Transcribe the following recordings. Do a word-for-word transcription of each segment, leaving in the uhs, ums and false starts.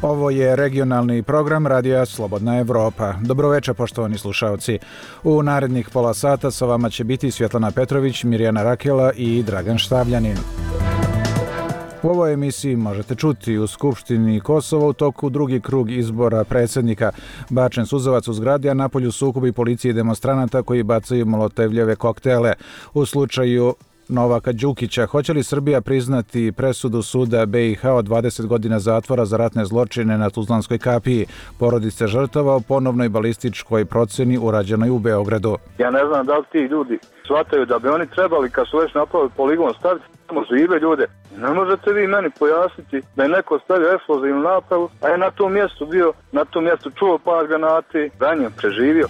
Ovo je regionalni program Radija Slobodna Evropa. Dobroveče, poštovani slušaoci. U narednih pola sata sa vama će biti Svjetlana Petrović, Mirjana Rakela i Dragan Štavljanin. U ovoj emisiji možete čuti u Skupštini Kosova u toku drugi krug izbora predsjednika. Bačen suzavac u zgradi, a napolju sukobi policije i demonstranata koji bacaju molotevljeve koktele. U slučaju Novaka Đukića, hoće li Srbija priznati presudu suda B i H od dvadeset godina zatvora za ratne zločine na Tuzlanskoj kapiji? Porodice žrtava o ponovnoj balističkoj procjeni urađenoj u Beogradu. Ja ne znam da li ti ljudi shvataju da bi oni trebali, kad su već napravili poligon, staviti samo žive ljude. Ne možete vi meni pojasniti da je neko stavio eksplozivnu napravu, a je na tom mjestu bio, na tom mjestu čuo par granati, ranjen, preživio.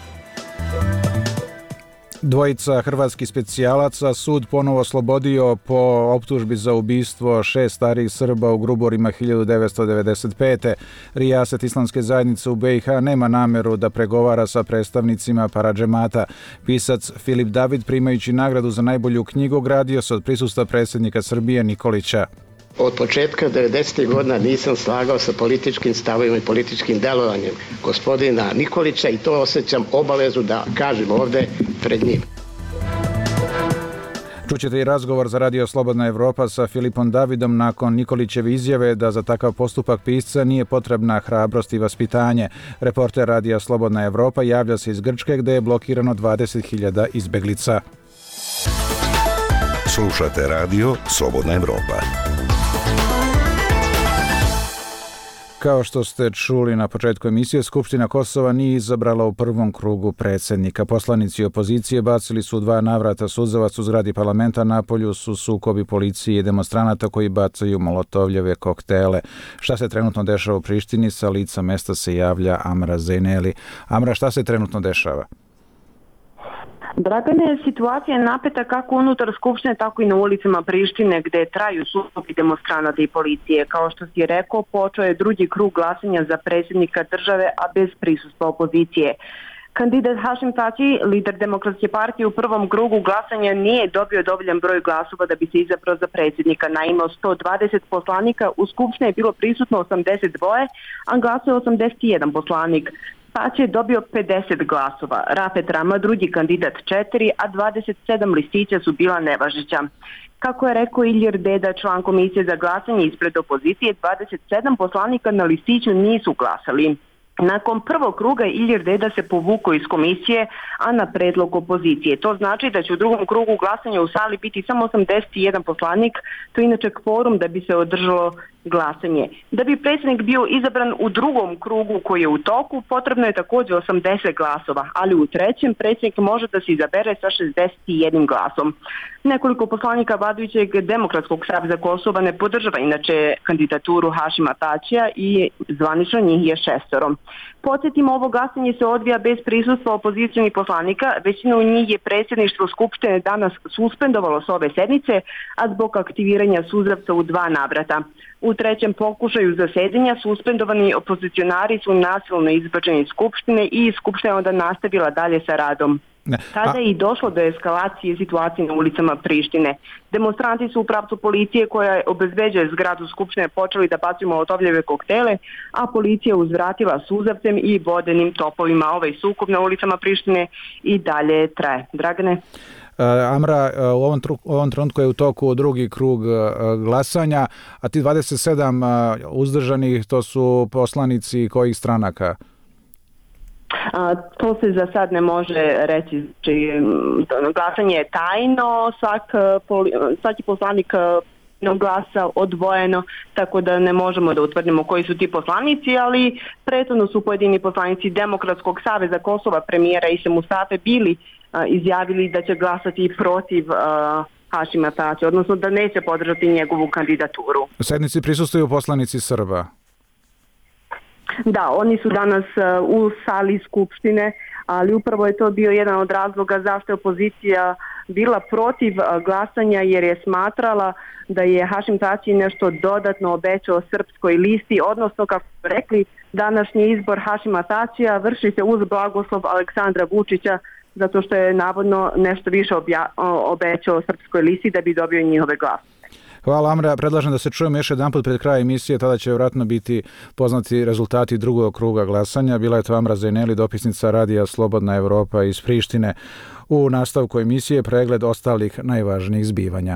Dvojica hrvatskih specijalaca sud ponovo oslobodio po optužbi za ubistvo šest starih Srba u Gruborima hiljadu devetsto devedeset pete. Rijaset islamske zajednice u B i H nema nameru da pregovara sa predstavnicima paradžemata. Pisac Filip David, primajući nagradu za najbolju knjigu, ogradio se od prisustva predsjednika Srbije Nikolića. Od početka devedesetih godina nisam slagao sa političkim stavovima i političkim delovanjem gospodina Nikolića i to osjećam obavezu da kažem ovdje pred njim. Čućete i razgovor za Radio Slobodna Evropa sa Filipom Davidom nakon Nikolićeve izjave da za takav postupak pisca nije potrebna hrabrost i vaspitanje. Reporter Radija Slobodna Evropa javlja se iz Grčke gdje je blokirano dvadeset hiljada izbeglica. Slušate Radio Slobodna Evropa. Kao što ste čuli na početku emisije, Skupština Kosova nije izabrala u prvom krugu predsjednika. Poslanici opozicije bacili su dva navrata suzavac u zgradi parlamenta, napolju su sukobi policije i demonstranata koji bacaju molotovljeve koktele. Šta se trenutno dešava u Prištini? Sa lica mesta se javlja Amra Zejneli. Amra, šta se trenutno dešava? Dragane, situacija je napeta kako unutar Skupštine, tako i na ulicama Prištine gdje traju sukobi demonstranata i policije. Kao što si rekao, počeo je drugi krug glasanja za predsjednika države, a bez prisustva opozicije. Kandidat Hašim Tači, lider Demokratske partije, u prvom krugu glasanja nije dobio dovoljan broj glasova da bi se izabrao za predsjednika. Naime, od sto dvadeset poslanika u Skupštini je bilo prisutno osamdeset dva, a glasuje osamdeset jedan poslanik. Tači je dobio pedeset glasova, Rafet Rama, drugi kandidat četiri, a dvadeset sedam listića su bila nevažeća. Kako je rekao Ilir Deda, član komisije za glasanje ispred opozicije, dvadeset sedam poslanika na listiću nisu glasali. Nakon prvog kruga Ilir Deda se povukao iz komisije, a na predlog opozicije. To znači da će u drugom krugu glasanja u sali biti samo osamdeset jedan poslanik, to je inače kvorum da bi se održalo glasanje. Da bi predsjednik bio izabran u drugom krugu koji je u toku, potrebno je također osamdeset glasova, ali u trećem predsjednik može da se izabere sa šezdeset jedan glasom. Nekoliko poslanika vladajućeg Demokratskog saveza Kosova ne podržava inače kandidaturu Hašima Tačija i zvanično njih je šestoro. Podsjetimo, ovo glasanje se odvija bez prisustva opozicionih poslanika, većinu njih je predsjedništvo Skupštine danas suspendovalo s ove sednice, a zbog aktiviranja suzavca u dva navrata. U trećem pokušaju zasedanja suspendovani opozicionari su nasilno izbačeni iz Skupštine i Skupština onda nastavila dalje sa radom. Tada je i došlo do eskalacije situacije na ulicama Prištine. Demonstranti su u pravcu policije koja obezbeđuje zgradu Skupštine počeli da bacaju molotovljeve koktele, a policija uzvratila suzavcem i vodenim topovima. Ovaj sukob na ulicama Prištine i dalje traje. Dragane? Amra, u ovom, tru, u ovom trenutku je u toku drugi krug glasanja, a ti dvadeset sedam uzdržanih, to su poslanici kojih stranaka? A, to se za sad ne može reći. Či, glasanje je tajno, svak, poli, svaki poslanik glasa odvojeno, tako da ne možemo da utvrdimo koji su ti poslanici, ali prethodno su pojedini poslanici Demokratskog saveza Kosova, premijera Ise Mustafe, bili a, izjavili da će glasati protiv a, Hašima Tačija, odnosno da neće podržati njegovu kandidaturu. U sednici prisustvuju poslanici Srba. Da, oni su danas u sali Skupštine, ali upravo je to bio jedan od razloga zašto je opozicija bila protiv glasanja, jer je smatrala da je Hašim Tači nešto dodatno obećao Srpskoj listi, odnosno, kako su rekli, današnji izbor Hašima Tačija vrši se uz blagoslov Aleksandra Vučića, zato što je navodno nešto više obja- obećao Srpskoj listi da bi dobio njihove glasove. Hvala, Amra. Predlažem da se čujemo još jedan put pred kraj emisije, tada će vjerojatno biti poznati rezultati drugog kruga glasanja. Bila je to Amra Zajneli, dopisnica Radija Slobodna Evropa iz Prištine. U nastavku emisije pregled ostalih najvažnijih zbivanja.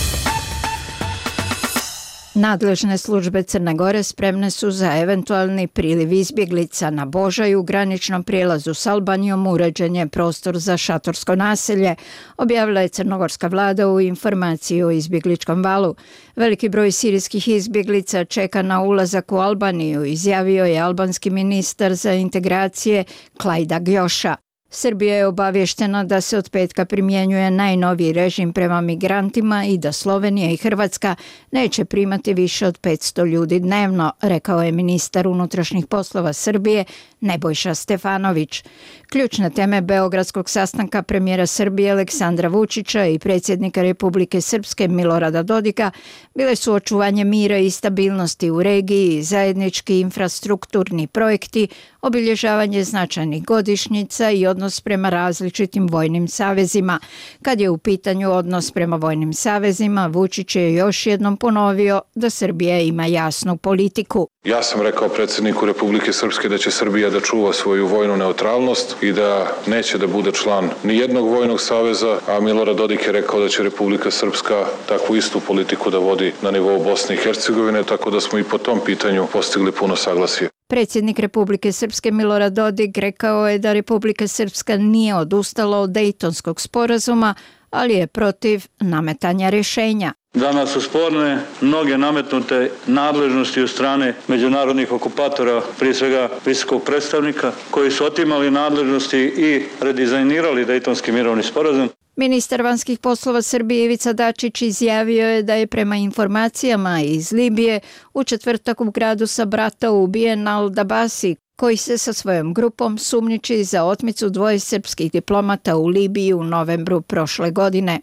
Nadležne službe Crne Gore spremne su za eventualni priliv izbjeglica. Na Božaju u graničnom prijelazu s Albanijom uređen je prostor za šatorsko naselje, objavila je crnogorska vlada u informaciji o izbjegličkom valu. Veliki broj sirijskih izbjeglica čeka na ulazak u Albaniju, izjavio je albanski ministar za integracije Klajda Gjoša. Srbija je obavještena da se od petka primjenjuje najnoviji režim prema migrantima i da Slovenija i Hrvatska neće primati više od petsto ljudi dnevno, rekao je ministar unutrašnjih poslova Srbije Nebojša Stefanović. Ključne teme beogradskog sastanka premijera Srbije Aleksandra Vučića i predsjednika Republike Srpske Milorada Dodika bile su očuvanje mira i stabilnosti u regiji, zajednički infrastrukturni projekti, obilježavanje značajnih godišnjica i odnos prema različitim vojnim savezima. Kad je u pitanju odnos prema vojnim savezima, Vučić je još jednom ponovio da Srbija ima jasnu politiku. Ja sam rekao predsjedniku Republike Srpske da će Srbija da čuva svoju vojnu neutralnost i da neće da bude član ni jednog vojnog saveza, a Milorad Dodik je rekao da će Republika Srpska takvu istu politiku da vodi na nivou Bosne i Hercegovine, tako da smo i po tom pitanju postigli puno saglasje. Predsjednik Republike Srpske Milorad Dodik rekao je da Republika Srpska nije odustala od Dejtonskog sporazuma, ali je protiv nametanja rješenja. Danas su sporne mnoge nametnute nadležnosti od strane međunarodnih okupatora, prije svega visokog predstavnika, koji su otimali nadležnosti i redizajnirali Dejtonski mirovni sporazum. Ministar vanjskih poslova Srbije Ivica Dačić izjavio je da je prema informacijama iz Libije u četvrtak u gradu Sabrata ubijen Al-Dabasi, koji se sa svojom grupom sumnjiči za otmicu dvoje srpskih diplomata u Libiji u novembru prošle godine.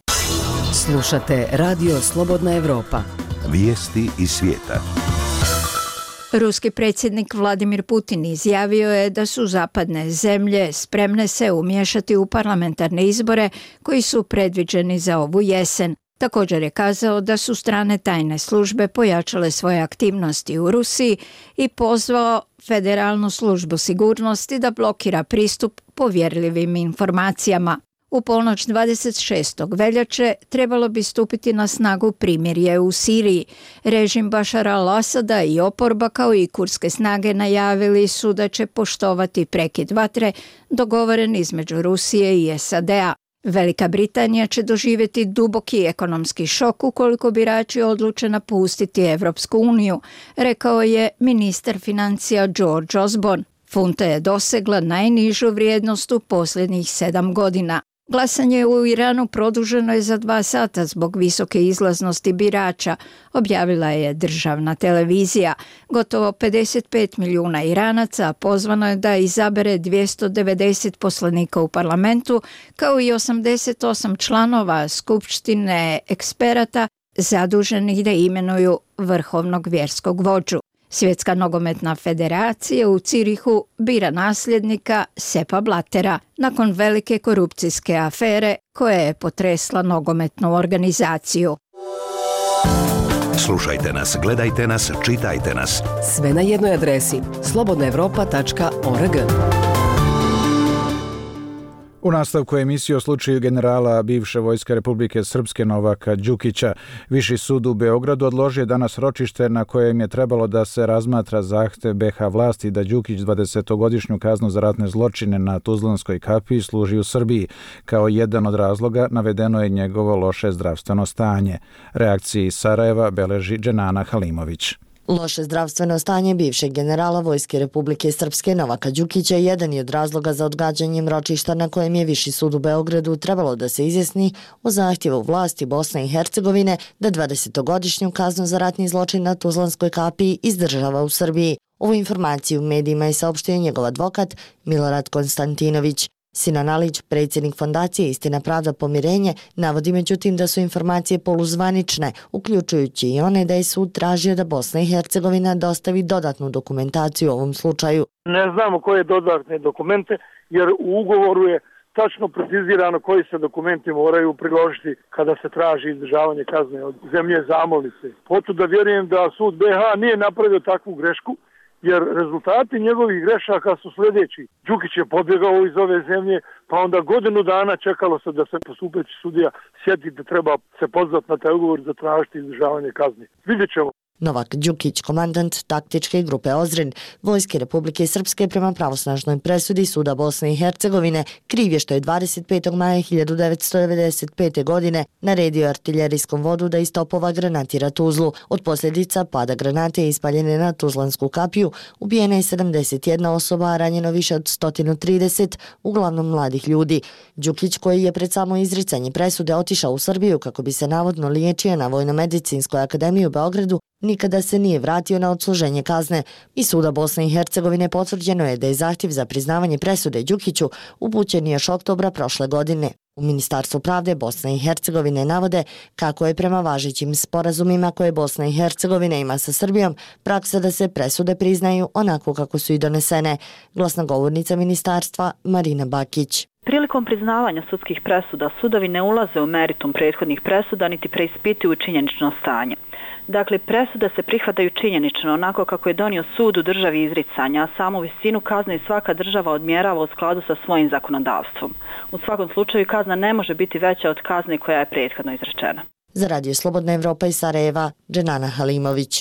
Slušate Radio Slobodna Evropa. Vijesti iz svijeta. Ruski predsjednik Vladimir Putin izjavio je da su zapadne zemlje spremne se umiješati u parlamentarne izbore koji su predviđeni za ovu jesen. Također je kazao da su strane tajne službe pojačale svoje aktivnosti u Rusiji i pozvao Federalnu službu sigurnosti da blokira pristup povjerljivim informacijama. U ponoć dvadeset šestog veljače trebalo bi stupiti na snagu primirje u Siriji. Režim Bašara al-Asada i oporba kao i kurske snage najavili su da će poštovati prekid vatre dogovoren između Rusije i S A D-a. Velika Britanija će doživjeti duboki ekonomski šok ukoliko birači odluče napustiti Evropsku uniju, rekao je ministar financija George Osborne. Funta je dosegla najnižu vrijednost u posljednjih sedam godina. Glasanje u Iranu produženo je za dva sata zbog visoke izlaznosti birača, objavila je državna televizija. Gotovo pedeset pet milijuna Iranaca pozvano je da izabere dvjesto devedeset poslanika u parlamentu, kao i osamdeset osam članova skupštine eksperata zaduženih da imenuju vrhovnog vjerskog vođu. Svjetska nogometna federacija u Cirihu bira nasljednika Seppa Blattera nakon velike korupcijske afere koja je potresla nogometnu organizaciju. Slušajte nas, gledajte nas, čitajte nas. Sve na jednoj adresi slobodna evropa tačka org. U nastavku emisije o slučaju generala bivše vojske Republike Srpske Novaka Đukića, Viši sud u Beogradu odložio danas ročište na kojem je trebalo da se razmatra zahtev B H vlasti da Đukić dvadesetogodišnju kaznu za ratne zločine na Tuzlanskoj kapiji služi u Srbiji. Kao jedan od razloga navedeno je njegovo loše zdravstveno stanje. Reakciji iz Sarajeva beleži Dženana Halimović. Loše zdravstveno stanje bivšeg generala Vojske Republike Srpske Novaka Đukića jedan je od razloga za odgađanjem ročišta na kojem je Viši sud u Beogradu trebalo da se izjasni o zahtjevu vlasti Bosne i Hercegovine da dvadesetogodišnju kaznu za ratni zločin na Tuzlanskoj kapiji izdržava u Srbiji. Ovu informaciju u medijima je saopštio njegov advokat Milorad Konstantinović. Sinan Alić, predsjednik fondacije Istina, pravda, pomirenje, navodi međutim da su informacije poluzvanične, uključujući i one da je sud tražio da Bosna i Hercegovina dostavi dodatnu dokumentaciju u ovom slučaju. Ne znamo koje dodatne dokumente, jer u ugovoru je tačno precizirano koji se dokumenti moraju priložiti kada se traži izdržavanje kazne od zemlje zamolnice. Potom da vjerujem da sud B iH nije napravio takvu grešku, jer rezultati njegovih grešaka su sljedeći. Đukić je pobjegao iz ove zemlje, pa onda godinu dana čekalo se da se postupeći sudija sjeti da treba se pozvati na taj ugovor za tražiti izdržavanje kazne. Vidjet ćemo. Novak Đukić, komandant taktičke grupe Ozren, Vojske Republike Srpske prema pravosnažnoj presudi Suda Bosne i Hercegovine, kriv je što je dvadeset petog maja hiljadu devetsto devedeset pete. godine naredio artiljerijskom vodu da iz topova granatira Tuzlu. Od posljedica pada granate ispaljene na Tuzlansku kapiju ubijena je sedamdeset jedna osoba, a ranjeno više od sto trideset, uglavnom mladih ljudi. Đukić, koji je pred samo izricanje presude otišao u Srbiju kako bi se navodno liječio na Vojno-medicinskoj akademiji u Beogradu, nikada se nije vratio na odsluženje kazne. Iz Suda Bosne i Hercegovine potvrđeno je da je zahtjev za priznavanje presude Đukiću upućen još oktobra prošle godine. U Ministarstvu pravde Bosne i Hercegovine navode kako je prema važećim sporazumima koje Bosna i Hercegovina ima sa Srbijom praksa da se presude priznaju onako kako su i donesene. Glasnogovornica ministarstva Marina Bakić. Prilikom priznavanja sudskih presuda sudovi ne ulaze u meritum prethodnih presuda niti preispituju činjenično stanje. Dakle, presude se prihvataju činjenično onako kako je donio sud u državi izricanja, a samu visinu kazne svaka država odmjerava u skladu sa svojim zakonodavstvom. U svakom slučaju kazna ne može biti veća od kazne koja je prethodno izrečena. Za Radio Slobodna Evropa iz Sarajeva, Dženana Halimović.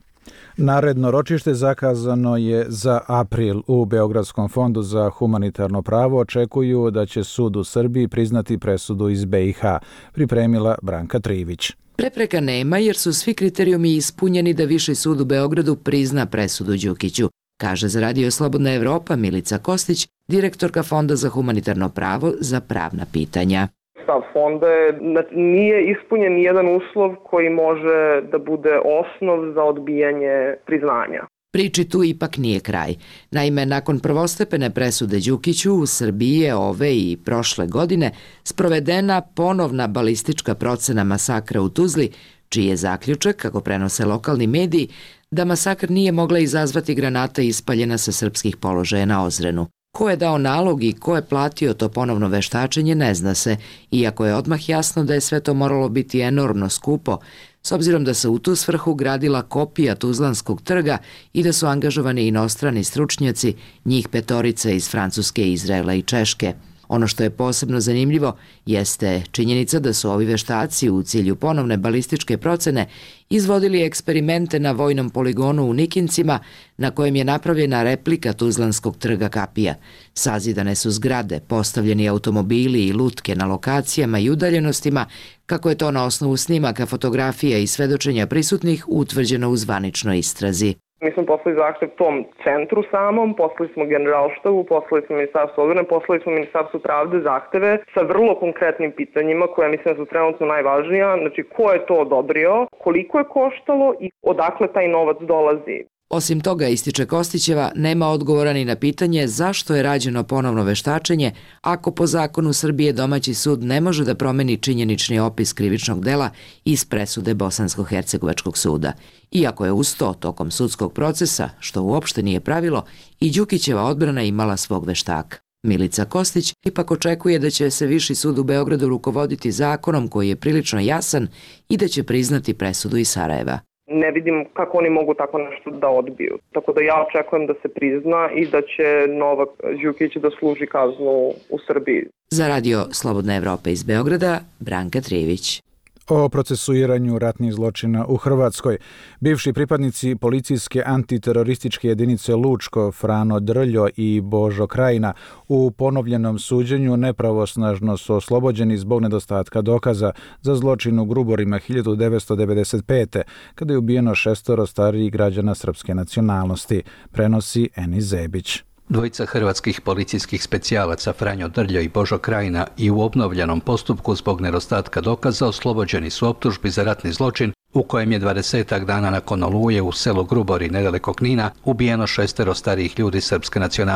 Naredno ročište zakazano je za april. U Beogradskom fondu za humanitarno pravo očekuju da će sud u Srbiji priznati presudu iz B iH, pripremila Branka Trivić. Prepreka nema jer su svi kriterijumi ispunjeni da Viši sud u Beogradu prizna presudu Đukiću, kaže za Radio Slobodna Evropa Milica Kostić, direktorka Fonda za humanitarno pravo za pravna pitanja. Stav fonda je da nije ispunjen nijedan uslov koji može da bude osnov za odbijanje priznanja. Priči tu ipak nije kraj. Naime, nakon prvostepene presude Đukiću u Srbiji je ove i prošle godine sprovedena ponovna balistička procena masakra u Tuzli, čiji je zaključak, kako prenose lokalni mediji, da masakr nije mogla izazvati granata ispaljena sa srpskih položaja na Ozrenu. Ko je dao nalog i ko je platio to ponovno veštačenje ne zna se, iako je odmah jasno da je sve to moralo biti enormno skupo, s obzirom da se u tu svrhu gradila kopija Tuzlanskog trga i da su angažovani inostrani stručnjaci, njih petorica iz Francuske, Izraela i Češke. Ono što je posebno zanimljivo jeste činjenica da su ovi veštaci u cilju ponovne balističke procene izvodili eksperimente na vojnom poligonu u Nikincima na kojem je napravljena replika Tuzlanskog trga kapija. Sazidane su zgrade, postavljeni automobili i lutke na lokacijama i udaljenostima, kako je to na osnovu snimaka, fotografija i svedočenja prisutnih utvrđeno u zvaničnoj istrazi. Mi smo poslali zahtev tom centru samom, poslali smo generalštabu, poslali smo ministarstvo odbrane, poslali smo ministarstvo pravde zahteve sa vrlo konkretnim pitanjima koja mislim da su trenutno najvažnija. Znači, ko je to odobrio, koliko je koštalo i odakle taj novac dolazi. Osim toga, ističe Kostićeva, nema odgovora ni na pitanje zašto je rađeno ponovno veštačenje ako po zakonu Srbije domaći sud ne može da promeni činjenični opis krivičnog dela iz presude Bosansko-hercegovačkog suda. Iako je uz to tokom sudskog procesa, što uopšte nije pravilo, i Đukićeva odbrana imala svog veštaka. Milica Kostić ipak očekuje da će se Viši sud u Beogradu rukovoditi zakonom koji je prilično jasan i da će priznati presudu iz Sarajeva. Ne vidim kako oni mogu tako nešto da odbiju. Tako da ja očekujem da se prizna i da će Novak Đukić da služi kaznu u Srbiji. Za Radio Slobodna Evropa iz Beograda, Branka Trivić. O procesuiranju ratnih zločina u Hrvatskoj. Bivši pripadnici policijske antiterorističke jedinice Lučko, Frano Drljo i Božo Krajina u ponovljenom suđenju nepravosnažno su oslobođeni zbog nedostatka dokaza za zločin u Gruborima hiljadu devetsto devedeset pete. kada je ubijeno šestoro starijih građana srpske nacionalnosti, prenosi Eni Zebić. Dvojica hrvatskih policijskih specijalaca Franjo Drljo i Božo Krajina i u obnovljenom postupku zbog nedostatka dokaza oslobođeni su optužbi za ratni zločin u kojem je dvadesetak dana nakon Oluje u selu Grubori nedaleko Knina ubijeno šestero starijih ljudi srpske nacionalnosti.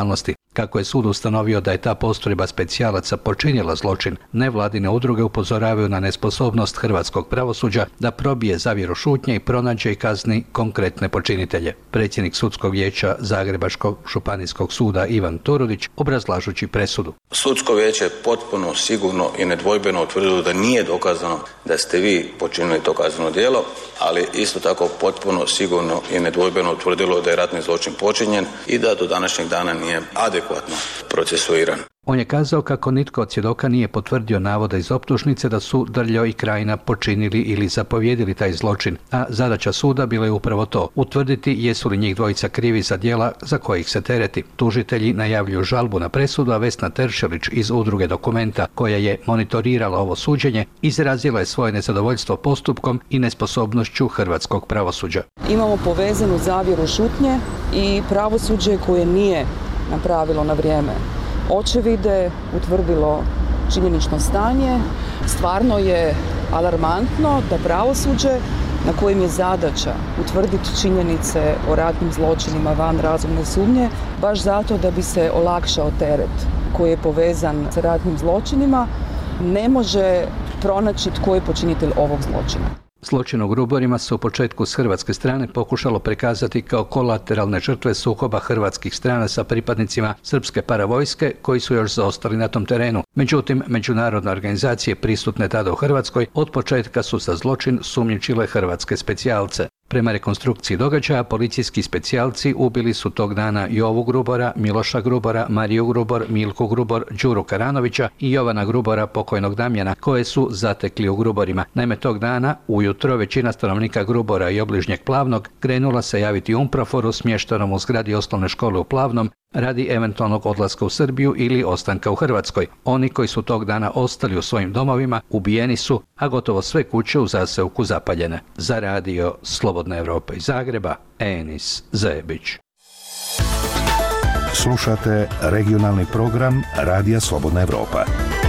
Kako je sud ustanovio da je ta postrojba specijalaca počinjela zločin, nevladine udruge upozoravaju na nesposobnost hrvatskog pravosuđa da probije zavjeru šutnje i pronađe i kazni konkretne počinitelje. Predsjednik sudskog vijeća Zagrebačkog županijskog suda Ivan Turudić obrazlažući presudu. Sudsko vijeće je potpuno sigurno i nedvojbeno utvrdilo da nije dokazano da ste vi počinili to kazneno djelo, ali isto tako potpuno sigurno i nedvojbeno utvrdilo da je ratni zločin počinjen i da do današnjeg dana nije adekvatno procesuiran. On je kazao kako nitko od svjedoka nije potvrdio navode iz optužnice da su Drljo i Krajina počinili ili zapovjedili taj zločin, a zadaća suda bila je upravo to, utvrditi jesu li njih dvojica krivi za djela za kojih se tereti. Tužitelji najavljuju žalbu na presudu, a Vesna Teršelić iz udruge Dokumenta, koja je monitorirala ovo suđenje, izrazila je svoje nezadovoljstvo postupkom i nesposobnošću hrvatskog pravosuđa. Imamo povezanu zavjeru šutnje i pravosuđe koje nije napravilo na vrijeme očevide, utvrdilo činjenično stanje. Stvarno je alarmantno da pravosuđe na kojem je zadaća utvrditi činjenice o ratnim zločinima van razumne sumnje, baš zato da bi se olakšao teret koji je povezan sa ratnim zločinima, ne može pronaći tko je počinitelj ovog zločina. Zločin u Gruborima se u početku s hrvatske strane pokušalo prikazati kao kolateralne žrtve sukoba hrvatskih strana sa pripadnicima srpske paravojske koji su još zaostali na tom terenu. Međutim, međunarodne organizacije prisutne tada u Hrvatskoj od početka su za zločin sumnjičile hrvatske specijalce. Prema rekonstrukciji događaja, policijski specijalci ubili su tog dana Jovu Grubora, Miloša Grubora, Mariju Grubor, Milku Grubor, Đuru Karanovića i Jovana Grubora, pokojnog Damjana, koje su zatekli u Gruborima. Naime, tog dana, ujutro, većina stanovnika Grubora i obližnjeg Plavnog krenula se javiti Umproforu smještenom u zgradi osnovne škole u Plavnom radi eventualnog odlaska u Srbiju ili ostanka u Hrvatskoj. Oni koji su tog dana ostali u svojim domovima ubijeni su, a gotovo sve kuće u zaseoku zapaljene. Za radio Slobodna Evropa iz Zagreba, Enis Zebić. Slušate regionalni program Radija Slobodna Evropa.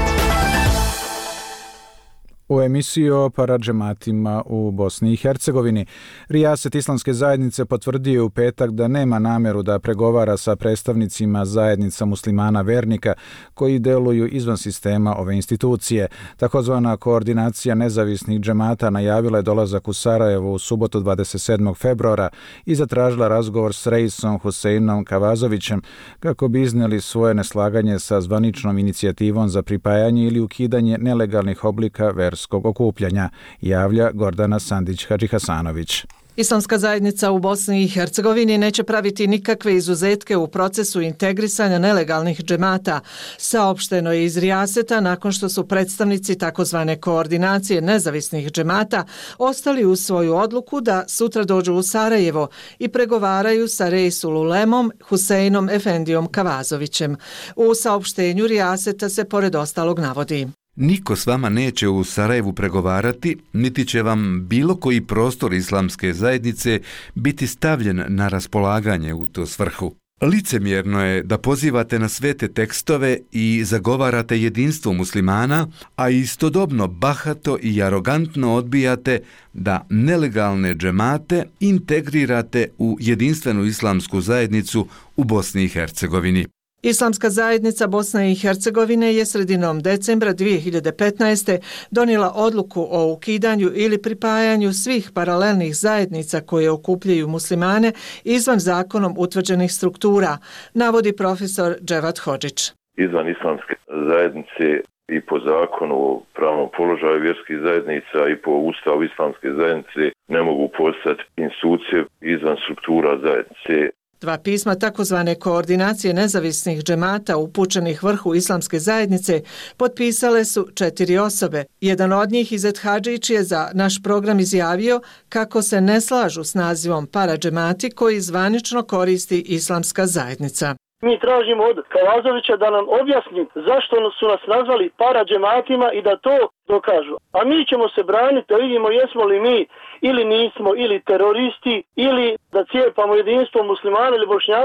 U emisiji o paradžematima u Bosni i Hercegovini. Rijaset Islamske zajednice potvrdio je u petak da nema namjeru da pregovara sa predstavnicima zajednica muslimana vernika koji deluju izvan sistema ove institucije. Takozvana koordinacija nezavisnih džemata najavila je dolazak u Sarajevo u subotu dvadeset sedmog februara i zatražila razgovor s reisom Huseinom Kavazovićem kako bi iznijeli svoje neslaganje sa zvaničnom inicijativom za pripajanje ili ukidanje nelegalnih oblika verskog okupljanja, javlja Gordana Sandić-Hadžihasanović. Islamska zajednica u Bosni i Hercegovini neće praviti nikakve izuzetke u procesu integrisanja nelegalnih džemata, saopšteno je iz Rijaseta nakon što su predstavnici takozvane koordinacije nezavisnih džemata ostali uz svoju odluku da sutra dođu u Sarajevo i pregovaraju sa Reisul Ulemom Huseinom Efendijom Kavazovićem. U saopštenju Rijaseta se pored ostalog navodi: Niko s vama neće u Sarajevu pregovarati, niti će vam bilo koji prostor islamske zajednice biti stavljen na raspolaganje u tu svrhu. Licemjerno je da pozivate na svete tekstove i zagovarate jedinstvo muslimana, a istodobno bahato i arogantno odbijate da nelegalne džemate integrirate u jedinstvenu islamsku zajednicu u Bosni i Hercegovini. Islamska zajednica Bosne i Hercegovine je sredinom decembra dvije hiljade petnaeste. donijela odluku o ukidanju ili pripajanju svih paralelnih zajednica koje okupljaju muslimane izvan zakonom utvrđenih struktura, navodi profesor Dževat Hodžić. Izvan islamske zajednice i po zakonu o pravnom položaju vjerskih zajednica i po ustavu islamske zajednice ne mogu postati institucije izvan struktura zajednice. Dva pisma takozvane koordinacije nezavisnih džemata upućenih vrhu islamske zajednice potpisale su četiri osobe. Jedan od njih, Izet Hadžić, je za naš program izjavio kako se ne slažu s nazivom paradžemati koji zvanično koristi islamska zajednica. Mi tražimo od Kavazovića da nam objasni zašto su nas nazvali paradžematima i da to dokažu. A mi ćemo se braniti da vidimo jesmo li mi ili nismo ili teroristi ili da cijepamo jedinstvo muslimana ili bošnjaka.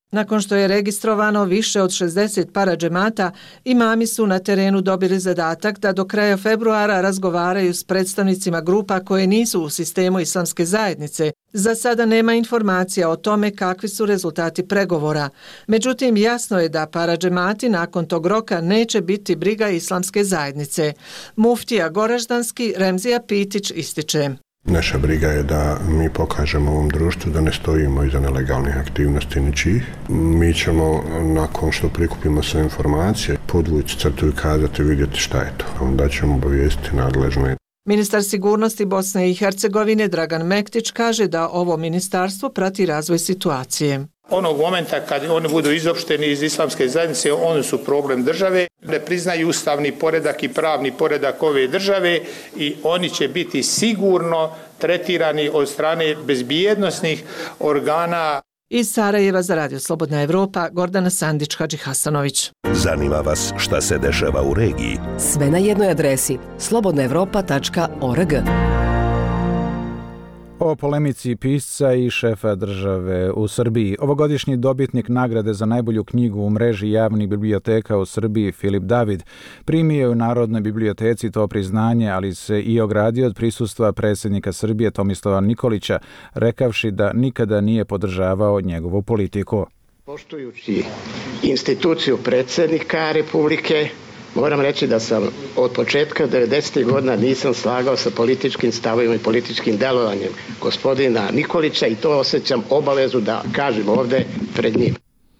Nakon što je registrovano više od šezdeset paradžemata, imami su na terenu dobili zadatak da do kraja februara razgovaraju s predstavnicima grupa koje nisu u sistemu islamske zajednice. Za sada nema informacija o tome kakvi su rezultati pregovora. Međutim, jasno je da paradžemati nakon tog roka neće biti briga islamske zajednice. Muftija Goraždanski Remzija Pitić ističe. Naša briga je da mi pokažemo ovom društvu da ne stojimo iza nelegalnih aktivnosti ničih. Mi ćemo, nakon što prikupimo sve informacije, podvući crtu i kazati vidjeti šta je to. Onda ćemo obavijestiti nadležne. Ministar sigurnosti Bosne i Hercegovine Dragan Mektić kaže da ovo ministarstvo prati razvoj situacije. Onog momenta kad oni budu izopšteni iz islamske zajednice, oni su problem države, ne priznaju ustavni poredak i pravni poredak ove države i oni će biti sigurno tretirani od strane bezbjednosnih organa. Iz Sarajeva za Radio Slobodna Evropa, Gordana Sandić, Hadži Hasanović. Zanima vas šta se dešava u regiji? Sve na jednoj adresi slobodna evropa tačka org. O polemici pisca i šefa države u Srbiji. Ovogodišnji dobitnik nagrade za najbolju knjigu u mreži javnih biblioteka u Srbiji, Filip David, primio je u Narodnoj biblioteci to priznanje, ali se i ogradio od prisustva predsjednika Srbije Tomislava Nikolića, rekavši da nikada nije podržavao njegovu politiku. Poštujući instituciju predsjednika Republike, moram reći da sam od početka devedesetih godina nisam slagao sa političkim stavovima i političkim delovanjem gospodina Nikolića i to osjećam obavezu da kažem ovde pred njim.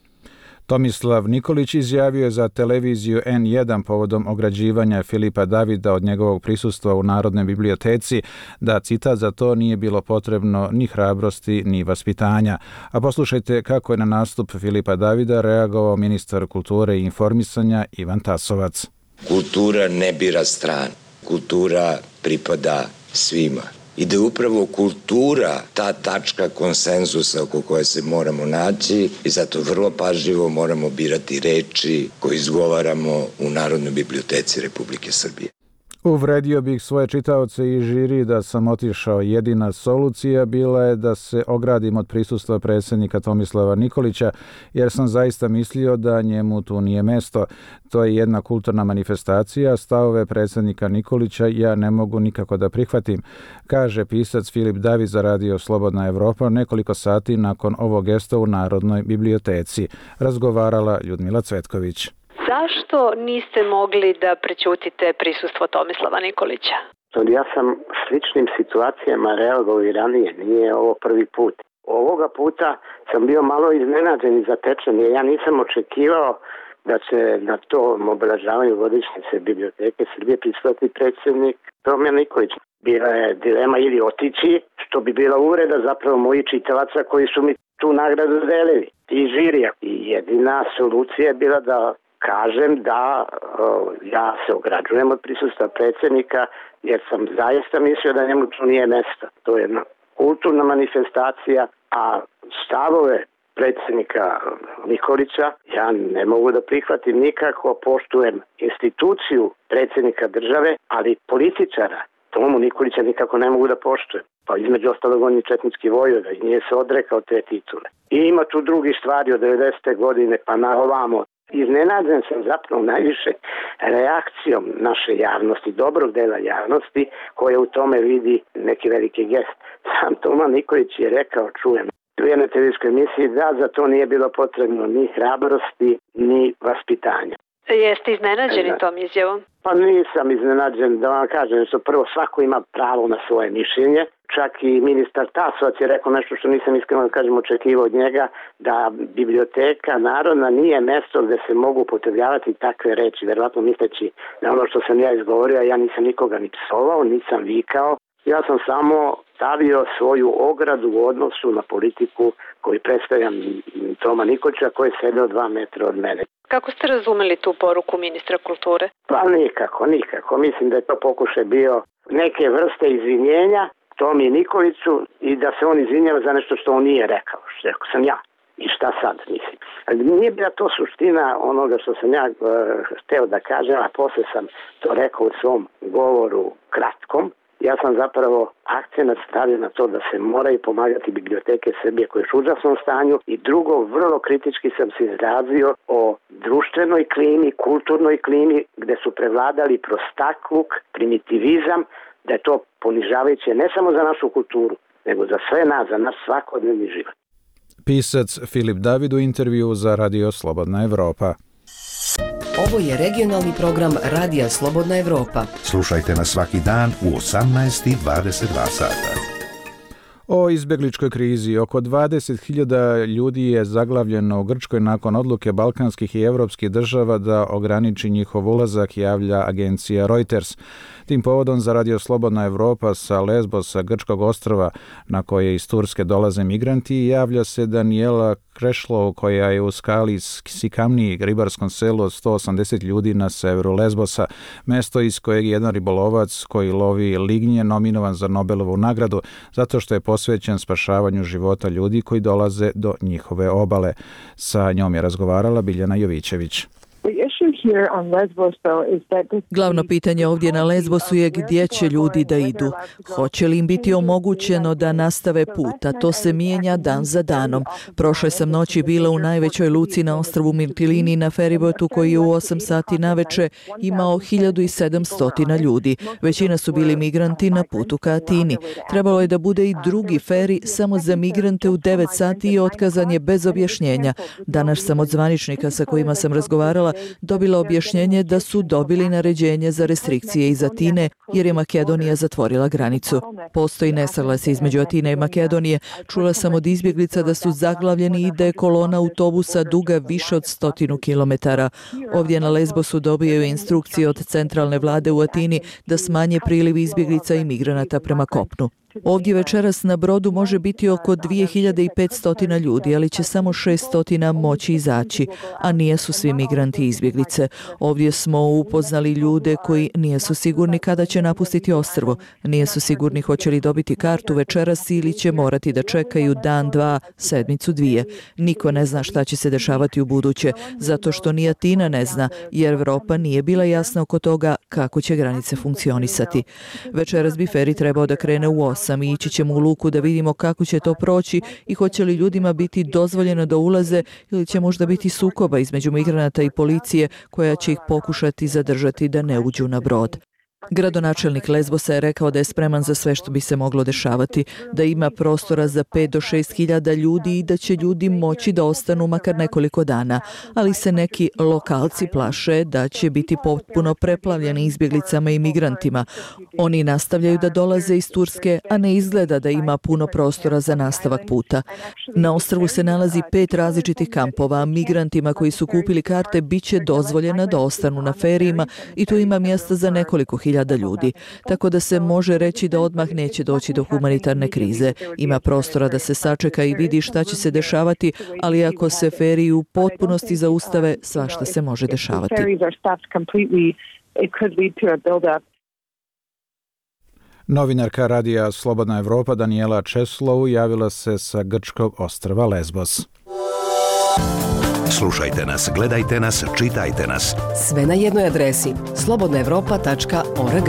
Tomislav Nikolić izjavio je za televiziju en jedan povodom ograđivanja Filipa Davida od njegovog prisustva u Narodnoj biblioteci da, citat, za to nije bilo potrebno ni hrabrosti ni vaspitanja. A poslušajte kako je na nastup Filipa Davida reagovao ministar kulture i informisanja Ivan Tasovac. Kultura ne bira stranu. Kultura pripada svima. I da je upravo kultura ta tačka konsenzusa oko koje se moramo naći i zato vrlo pažljivo moramo birati reči koje izgovaramo u Narodnoj biblioteci Republike Srbije. Uvredio bih svoje čitaoce i žiri da sam otišao. Jedina solucija bila je da se ogradim od prisustva predsjednika Tomislava Nikolića, jer sam zaista mislio da njemu tu nije mesto. To je jedna kulturna manifestacija, stavove predsjednika Nikolića ja ne mogu nikako da prihvatim, kaže pisac Filip David za Radio Slobodna Evropa nekoliko sati nakon ovog gesta u Narodnoj biblioteci. Razgovarala Ljudmila Cvetković. Zašto niste mogli da prećutite prisustvo Tomislava Nikolića? Ja sam sličnim situacijama reagovao i ranije, nije ovo prvi put. Ovoga puta sam bio malo iznenađen i zatečen, jer ja nisam očekivao da će na tom obeležavanju godišnjice Biblioteke Srbije prisustvovati predsjednik Tomislav Nikolić. Bila je dilema ili otići, što bi bila uvreda zapravo mojih čitalaca koji su mi tu nagradu delili i žirija. I jedina solucija je bila da kažem da o, ja se ograđujem od prisustva predsjednika jer sam zaista mislio da njemu tu nije mesta. To je jedna kulturna manifestacija, a stavove predsjednika Nikolića ja ne mogu da prihvatim nikako, poštujem instituciju predsjednika države, ali političara Tomu Nikolića nikako ne mogu da poštujem. Pa između ostalog on je četnički vojvoda i nije se odrekao te titule. I ima tu drugi stvari od devedesete godine pa na ovamo. Iznenađen sam zapravo najviše reakcijom naše javnosti, dobrog dela javnosti, koja u tome vidi neki veliki gest. Sam Toma Nikolić je rekao, čujem, u jednoj televizijskoj emisiji da za to nije bilo potrebno ni hrabrosti, ni vaspitanja. Jeste iznenađeni tom izjavom? Pa nisam iznenađen, da vam kažem, što prvo svako ima pravo na svoje mišljenje. Čak i ministar Tasovac je rekao nešto što nisam iskreno da kažem očekivao od njega, da biblioteka narodna nije mesto gde se mogu upotrebljavati takve reči, verovatno misleći na ono što sam ja izgovorio, ja nisam nikoga ni psovao, nisam vikao. Ja sam samo stavio svoju ogradu u odnosu na politiku koju predstavljam Toma Nikolića koji je sedeo dva metra od mene. Kako ste razumeli tu poruku ministra kulture? Pa nikako, nikako. Mislim da je to pokušaj bio neke vrste izvinjenja Tomi Nikoliću i da se on izvinjava za nešto što on nije rekao. Što rekao sam ja. I šta sad, mislim. Ali nije bila to suština onoga što sam ja uh, hteo da kažem, a posle sam to rekao u svom govoru kratkom. Ja sam zapravo akcenat stavio na to da se moraju pomagati biblioteke Srbije koje su u užasnom stanju i drugo, vrlo kritički sam se izrazio o društvenoj klimi, kulturnoj klimi gde su prevladali prostakluk, primitivizam, da je to ponižavajuće ne samo za našu kulturu, nego za sve nas, za naš svakodnevni život. Pisac Filip David u intervju za Radio Slobodna Evropa. Ovo je regionalni program Radija Slobodna Evropa. Slušajte nas svaki dan u osamnaest i dvadeset dva sata. O izbjegličkoj krizi. Oko dvadeset hiljada ljudi je zaglavljeno u Grčkoj nakon odluke balkanskih i evropskih država da ograniči njihov ulazak, javlja agencija Reuters. Tim povodom za Radio Slobodna Evropa sa Lesbosa, grčkog ostrva na koje iz Turske dolaze migranti, javlja se Daniela Krešlo, koja je u skali Sikamni, ribarskom selu od sto osamdeset ljudi na severu Lesbosa, mesto iz kojeg je jedan ribolovac koji lovi lignje nominovan za Nobelovu nagradu zato što je posvećen spašavanju života ljudi koji dolaze do njihove obale. Sa njom je razgovarala Biljana Jovićević. Glavno pitanje ovdje na Lesbosu je gdje će ljudi da idu. Hoće li im biti omogućeno da nastave put, a to se mijenja dan za danom. Prošle sam noći bila u najvećoj luci na ostrvu Mytilini na feribotu koji je u osam sati naveče imao hiljadu sedamsto ljudi. Većina su bili migranti na putu ka Atini. Trebalo je da bude i drugi feri samo za migrante u devet sati i otkazan je bez objašnjenja. Danas sam od zvaničnika sa kojima sam razgovarala dobila objašnjenje da su dobili naređenje za restrikcije iz Atine jer je Makedonija zatvorila granicu. Postoji nesaglasje između Atine i Makedonije. Čula sam od izbjeglica da su zaglavljeni i da je kolona autobusa duga više od stotinu kilometara. Ovdje na Lesbosu dobijaju instrukcije od centralne vlade u Atini da smanje priliv izbjeglica i migranata prema kopnu. Ovdje večeras na brodu može biti oko dvije hiljade petsto ljudi, ali će samo šesto moći izaći, a nijesu svi migranti izbjeglice. Ovdje smo upoznali ljude koji nijesu sigurni kada će napustiti ostrvo. Nijesu sigurni hoće li dobiti kartu večeras ili će morati da čekaju dan, dva, sedmicu, dvije. Niko ne zna šta će se dešavati u buduće, zato što ni Atina ne zna, jer Evropa nije bila jasna oko toga kako će granice funkcionisati. Večeras bi feri trebao da krene u osam i ići ćemo u luku da vidimo kako će to proći i hoće li ljudima biti dozvoljeno da ulaze ili će možda biti sukoba između migranata i policije koja će ih pokušati zadržati da ne uđu na brod. Gradonačelnik Lesbosa je rekao da je spreman za sve što bi se moglo dešavati, da ima prostora za pet do šest hiljada ljudi i da će ljudi moći da ostanu makar nekoliko dana, ali se neki lokalci plaše da će biti potpuno preplavljeni izbjeglicama i migrantima. Oni nastavljaju da dolaze iz Turske, a ne izgleda da ima puno prostora za nastavak puta. Na ostrvu se nalazi pet različitih kampova, a migrantima koji su kupili karte biće dozvoljeno da ostanu na ferijima i tu ima mjesta za nekoliko hiljada ljudi, tako da se može reći da odmah neće doći do humanitarne krize. Ima prostora da se sačeka i vidi šta će se dešavati, ali ako se feriji u potpunosti zaustave, svašta se može dešavati. Novinarka Radija Slobodna Evropa Daniela Česlou javila se sa grčkog ostrva Lesbos. Slušajte nas, gledajte nas, čitajte nas. Sve na jednoj adresi slobodna evropa tačka org.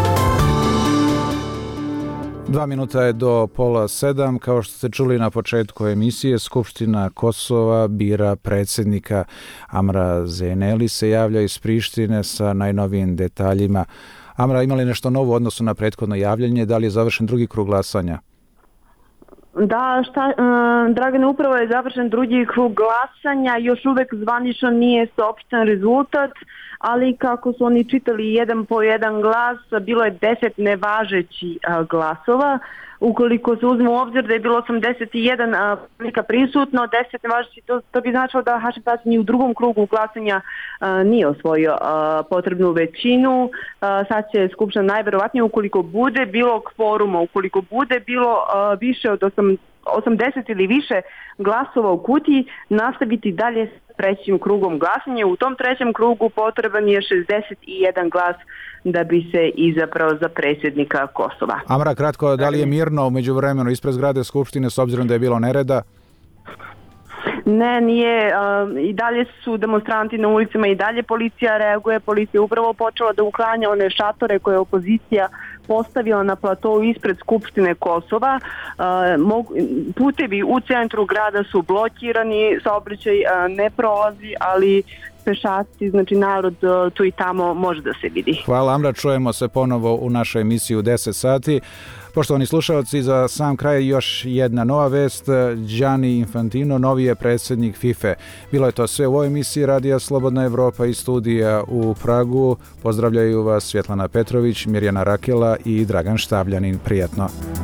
Dva minuta je do pola sedam. Kao što ste čuli na početku emisije, Skupština Kosova bira predsjednika. Amra Zeneli se javlja iz Prištine sa najnovijim detaljima. Amra, ima li nešto novo u odnosu na prethodno javljanje? Da li je završen drugi krug glasanja? Da, šta, uh, Dragane, upravo je završen drugi krug glasanja, još uvek zvanično nije saopšten rezultat, ali kako su oni čitali jedan po jedan glas, bilo je deset nevažeći uh, glasova. Ukoliko se uzme u obzir da je bilo osamdeset jedan poslanika prisutno, deset nevažeći, to, to bi značilo da Hašim Tači ni u drugom krugu glasanja a, nije osvojio a, potrebnu većinu. A, sad će Skupština najverovatnije, ukoliko bude bilo kvoruma, ukoliko bude bilo a, više od osamdeset ili više glasova u kutiji, nastaviti dalje s trećim krugom glasanja. U tom trećem krugu potreban je šezdeset jedan glas da bi se izabrao za predsjednika Kosova. Amra, kratko, da li je mirno umeđu vremenu ispred zgrade Skupštine s obzirom da je bilo nereda? Ne, nije. I dalje su demonstranti na ulicama, i dalje policija reaguje. Policija je upravo počela da uklanja one šatore koje je opozicija postavila na platovu ispred Skupštine Kosova. Putevi u centru grada su blokirani, saobraćaj ne prolazi, ali pešaci, znači narod tu i tamo može da se vidi. Hvala Amra, čujemo se ponovo u našoj emisiji u deset sati. Poštovani slušalci, za sam kraj još jedna nova vest. Gianni Infantino, novi je predsjednik FIFA. Bilo je to sve u ovoj emisiji Radija Slobodna Evropa iz studija u Pragu. Pozdravljaju vas Svjetlana Petrović, Mirjana Rakela i Dragan Štavljanin. Prijatno.